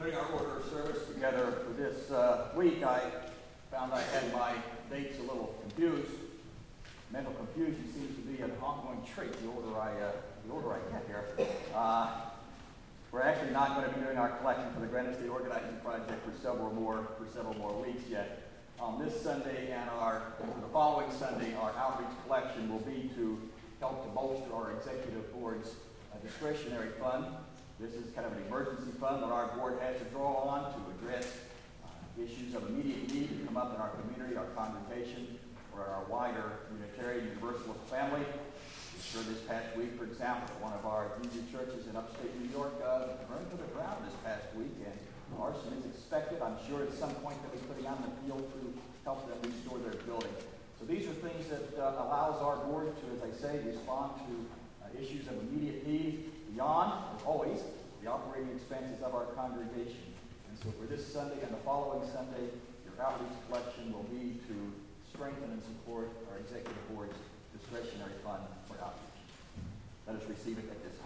Putting our order of service together for this week, I found I had my dates a little confused. Mental confusion seems to be an ongoing trait the older I get here. We're actually not going to be doing our collection for the Granite State Organizing Project for several more weeks yet. This Sunday and the following Sunday, our outreach collection will be to help to bolster our executive board's discretionary fund. This is kind of an emergency fund that our board has to draw on to address issues of immediate need that come up in our community, our congregation, or our wider Unitarian Universalist family. Sure, this past week, for example, one of our union churches in upstate New York burned to the ground this past week, and arson is expected. I'm sure at some point they'll be putting out an appeal to help them restore their building. So these are things that allows our board to, as I say, respond to issues of immediate need beyond, as always, the operating expenses of our congregation. And so for this Sunday and the following Sunday, your outreach collection will be to strengthen and support our executive board's discretionary fund for outreach. Let us receive it at this time.